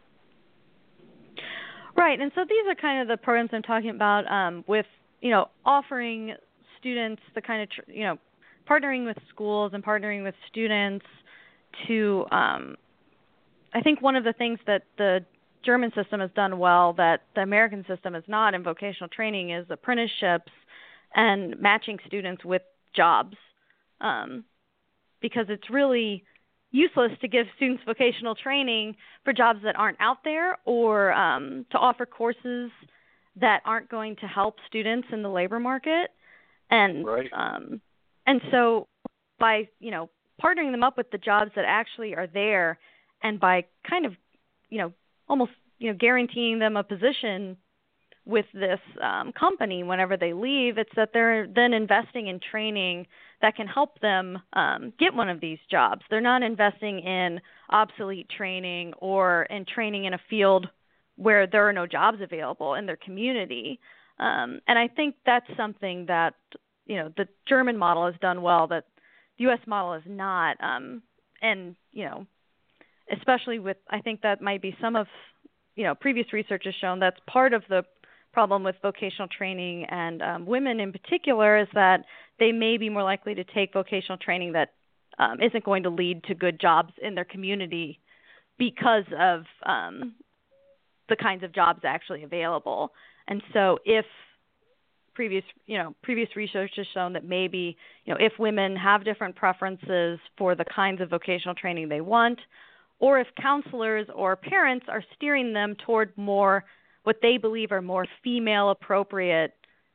Right, and so these are kind of the programs I'm talking about, um, with, you know, offering students the kind of, tr- you know, partnering with schools and partnering with students to, um, I think one of the things that the German system has done well that the American system is not in vocational training is apprenticeships and matching students with jobs, um, because it's really useless to give students vocational training for jobs that aren't out there, or um, to offer courses that aren't going to help students in the labor market. And right. um, and so by, you know, partnering them up with the jobs that actually are there, and by kind of, you know, almost, you know, guaranteeing them a position with this um, company whenever they leave, it's that they're then investing in training that can help them um, get one of these jobs. They're not investing in obsolete training or in training in a field where there are no jobs available in their community. Um, and I think that's something that, you know, the German model has done well that the U S model is not. Um, and, you know, especially with, I think that might be some of, you know, previous research has shown that's part of the problem with vocational training and um, women in particular, is that they may be more likely to take vocational training that um, isn't going to lead to good jobs in their community because of um, the kinds of jobs actually available. And so if previous, you know, previous research has shown that maybe, you know, if women have different preferences for the kinds of vocational training they want, or if counselors or parents are steering them toward more what they believe are more female appropriate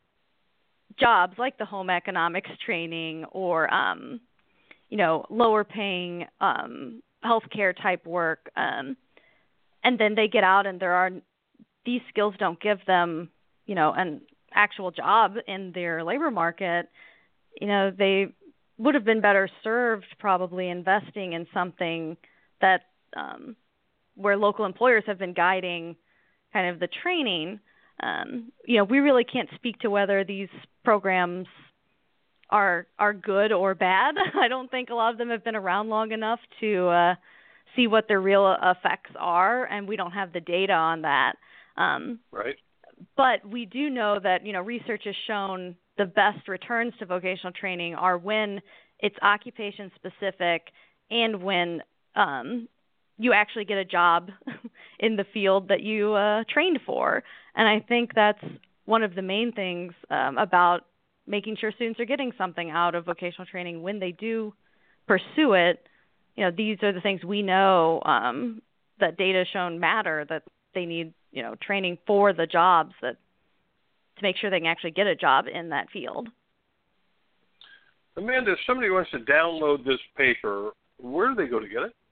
jobs, like the home economics training, or um, you know, lower paying um, healthcare type work, um, and then they get out and there are these skills don't give them, you know, an actual job in their labor market. You know, they would have been better served probably investing in something that um, where local employers have been guiding kind of the training. Um, you know, we really can't speak to whether these programs are are good or bad. I don't think a lot of them have been around long enough to uh, see what their real effects are, and we don't have the data on that. Um, right. But we do know that, you know, research has shown the best returns to vocational training are when it's occupation specific and when um, you actually get a job in the field that you uh, trained for. And I think that's one of the main things um, about making sure students are getting something out of vocational training when they do pursue it. You know, these are the things we know um, that data has shown matter, that they need, you know, training for the jobs that to make sure they can actually get a job in that field. Amanda, if somebody wants to download this paper, where do they go to get it?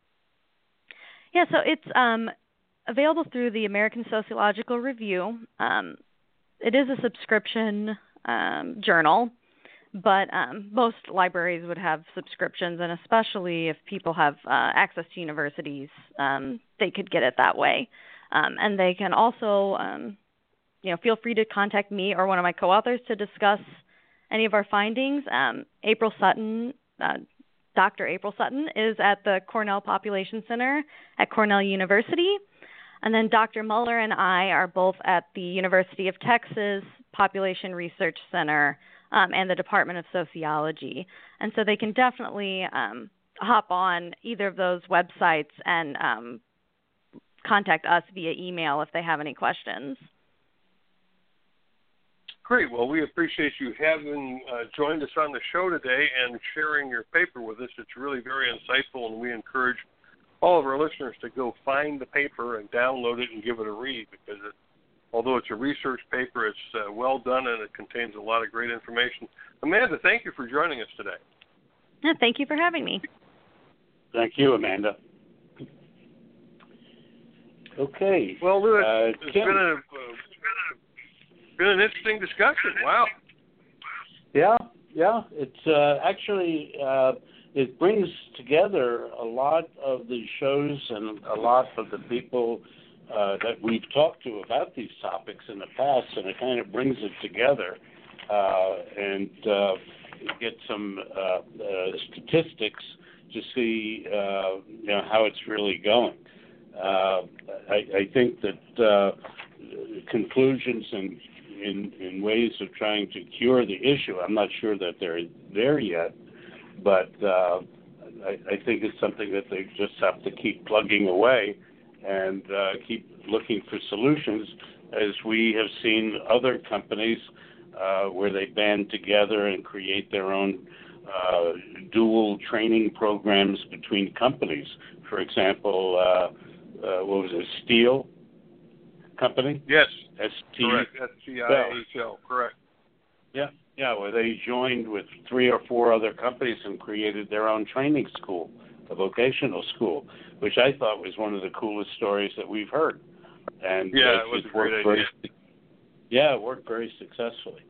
Yeah, so it's um, available through the American Sociological Review. Um, it is a subscription um, journal, but um, most libraries would have subscriptions, and especially if people have uh, access to universities, um, they could get it that way. Um, and they can also, um, you know, feel free to contact me or one of my co-authors to discuss any of our findings. Um, April Sutton, uh, Doctor April Sutton, is at the Cornell Population Center at Cornell University. And then Doctor Muller and I are both at the University of Texas Population Research Center um, and the Department of Sociology. And so they can definitely um, hop on either of those websites and um, contact us via email if they have any questions. Great. Well, we appreciate you having uh, joined us on the show today and sharing your paper with us. It's really very insightful, and we encourage all of our listeners to go find the paper and download it and give it a read, because it, although it's a research paper, it's uh, well done and it contains a lot of great information. Amanda, thank you for joining us today. Yeah, thank you for having me. Thank you, Amanda. Okay. Well, Lewis, uh, it's Kim. been, a, uh, been an interesting discussion. Wow. Yeah, yeah. It's uh, actually, uh, it brings together a lot of the shows and a lot of the people uh, that we've talked to about these topics in the past, and it kind of brings it together uh, and uh, get some uh, uh, statistics to see uh, you know, how it's really going. Uh, I, I think that uh, conclusions and in, in ways of trying to cure the issue, I'm not sure that they're there yet, but uh, I, I think it's something that they just have to keep plugging away and uh, keep looking for solutions, as we have seen other companies uh, where they band together and create their own uh, dual training programs between companies. For example, uh, Uh, what was it, Steel Company? Yes. S T Correct. S T I H L, correct. Yeah, yeah, where they joined with three or four other companies and created their own training school, a vocational school, which I thought was one of the coolest stories that we've heard. And yeah, uh, it was it a great idea. very, yeah, it worked very successfully.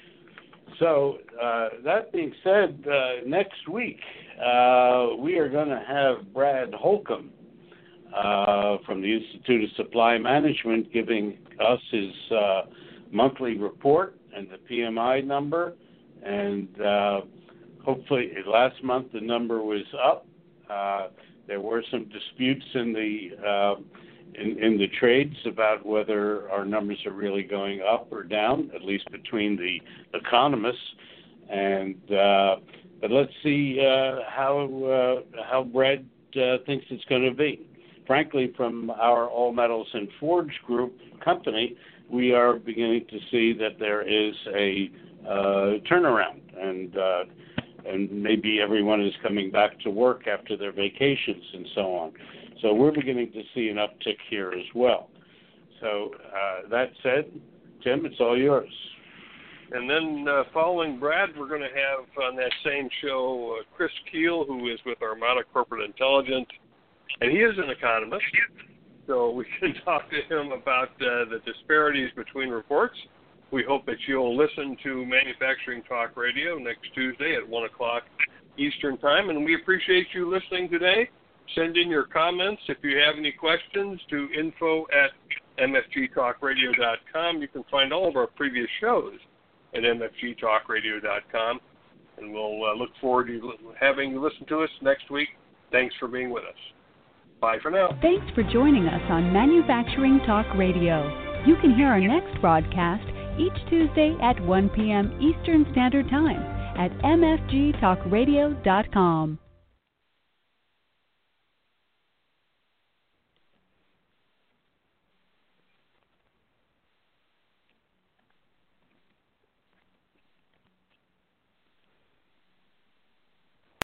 So uh, that being said, uh, next week uh, we are going to have Brad Holcomb Uh, from the Institute of Supply Management, giving us his uh, monthly report and the P M I number. And uh, hopefully, last month the number was up. Uh, there were some disputes in the uh, in, in the trades about whether our numbers are really going up or down, at least between the economists. And uh, but let's see uh, how uh, how Brad uh, thinks it's going to be. Frankly, from our All Metals and Forge Group company, we are beginning to see that there is a uh, turnaround, and uh, and maybe everyone is coming back to work after their vacations and so on. So we're beginning to see an uptick here as well. So uh, that said, Tim, it's all yours. And then uh, following Brad, we're going to have on that same show uh, Chris Keel, who is with Armada Corporate Intelligence. And he is an economist, so we can talk to him about uh, the disparities between reports. We hope that you'll listen to Manufacturing Talk Radio next Tuesday at one o'clock Eastern Time, and we appreciate you listening today. Send in your comments if you have any questions to info at m f g talk radio dot com. You can find all of our previous shows at m f g talk radio dot com, and we'll uh, look forward to having you listen to us next week. Thanks for being with us. Bye for now. Thanks for joining us on Manufacturing Talk Radio. You can hear our next broadcast each Tuesday at one p.m. Eastern Standard Time at m f g talk radio dot com.